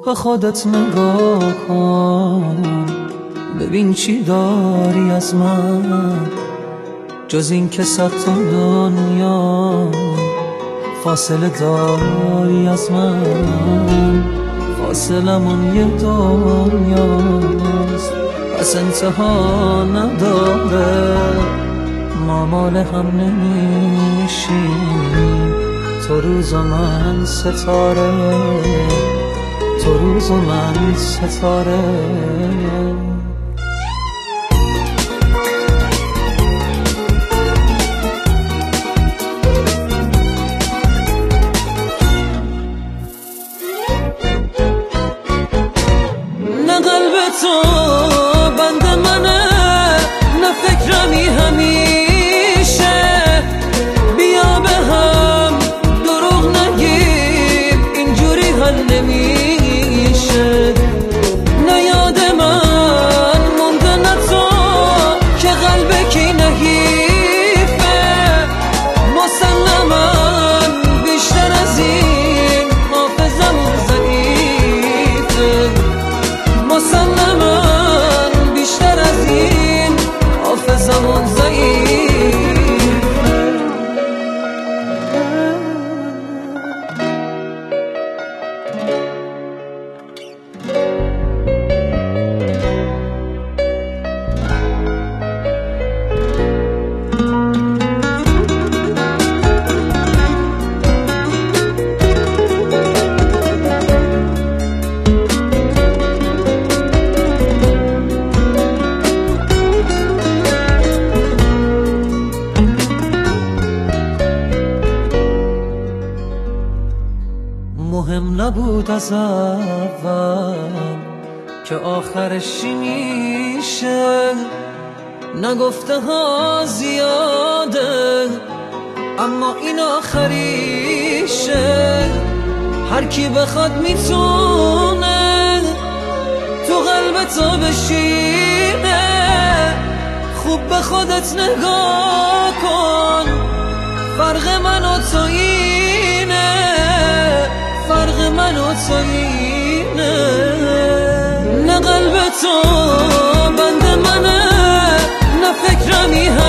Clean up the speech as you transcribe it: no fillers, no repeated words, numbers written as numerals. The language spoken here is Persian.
به خودت نگاه کن، ببین چی داری از من جز این که صد تا دنیا فاصله داری از من. فاصلمون یه دنیاست پس انتها نداره، ما مال هم نمیشیم، تو روز و من ستاره، تو روز و من ستاره. نه قلب تو بند منه، نه فکرمی همیشه، بیا به هم دروغ نگیم اینجوری حل نمیشه. نه یاد من مونده نه تو که قلبکی نحیفه، مسلما بیشتر از این حافظمون ضعیفه، مسلما بیشتر از این حافظمون ضعیفه. مهم نبود از اول که آخرش چی میشه، نگفته ها زیاده اما این آخریشه. هر کی بخواد میتونه تو قلب تو بشینه، خوب به خودت نگاه کن، فرق من و تو اینه، فرق من و تو اینه. نه قلب تو بند منه، نه فکرمی